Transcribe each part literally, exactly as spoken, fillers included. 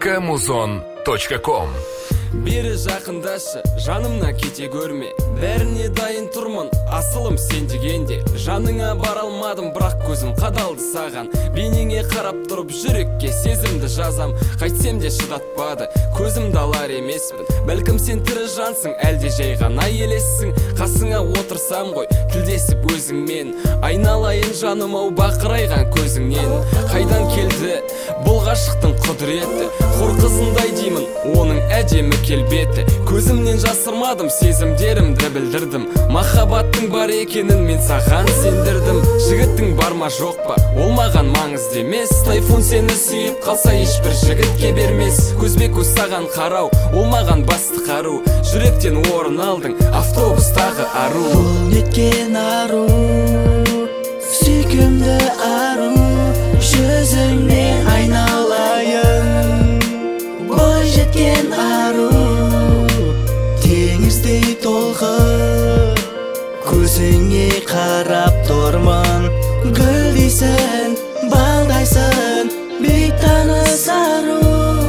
точка музон точка ком. Бері жақындашы, жанымна кете көрме, бәріне дайын тұрмын, асылым сен дегенде. Жаныңа бара алмадым, бірақ көзім қадалды саған. Бейнеңе қарап тұрып жүрекке сезімді жазам. Қайтсем де шыдатпады, көзімді алар емеспін. Бәлкім сен тірі жансың, әлде жай ғана елессің. Қасыңа отырсам ғой, тілдесіп өзіңмен. Айналайын жаным ау бақырайған көзіңнен. Қайдан келді бұл ғашықтың құдіреті? Хор қызындай деймін, оның әдемі келбеті. Көзімнен жасырмадым, сезімдерімді білдірдім. Махаббаттың бар екенін мен саған сендірдім. Жігіттің бар ма жоқ па, ол маған маңызды емес. Тайфун сені сүйіп қалса ешбір жігітке бермес. Көзбе-көз саған қарау, ол маған басты қару. Жүректен орын алдың, автобустағы ару. Бұл неткен ару, сүйкімді ару. Жүзіңе айналайын, бой жеткен ару. Теңіздей толқып, көзіңе қарап тұрмын. Гүлдейсің, балдайсың, бейтаныс ару.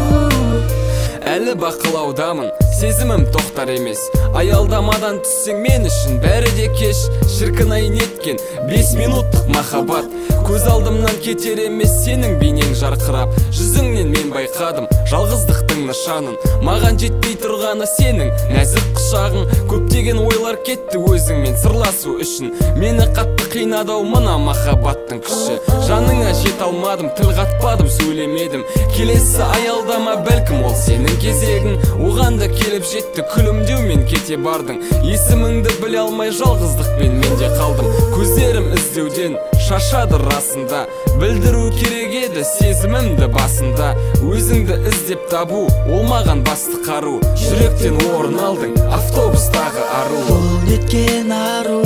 Әлі бақылаудамын, сезімім тоқтар емес. Аялдамадан түссең мен үшін бәрі де кеш. Шіркін-ай неткен бес минуттық махаббат. Көз алдымнан кетер емес сенің бейнең жарқырап. Жүзіңнен мен байқадым жалғыздықтың нышанын. Маған жетпей тұрғаны сенің нәзік құшағың. Көптеген ойлар кетті өзіңмен сырласу үшін. Мені қатты қинадау мына махаббаттың күші. Жаныңа жет алмадым, тіл қатпадым, сөйлемедім. Келесі аялдама бәлкім ол сенің кезегің. Оған да келіп жетті күлімдеумен кете бардың. Есіміңді біле алмай жалғыздықпен мен де қалдым. Көздерім іздеуден шашады расында. Білдіру керек еді сезімімді басында. Өзіңді іздеп табу, ол маған басты қару. Жүректен орын алдың, автобустағы ару. Бұл неткен ару,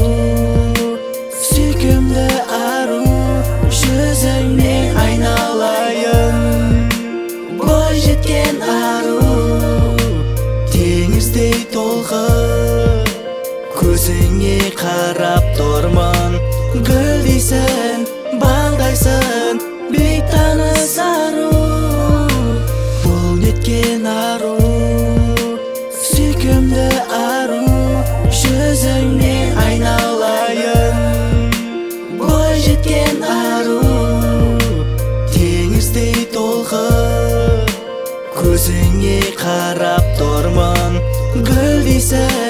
сүйкімді ару. Жүзіңе айналайын, бой жеткен ару. Теңіздей толқып, көзіңе қарап тұрмын. Гүлдейсің, балдайсың, бейтаныс ару. Бұл неткен ару, сүйкімді ару. Жүзіңе айналайын, бой жеткен ару. Теңіздей толқып, көзіңе қарап тұрмын. Гүлдейсің,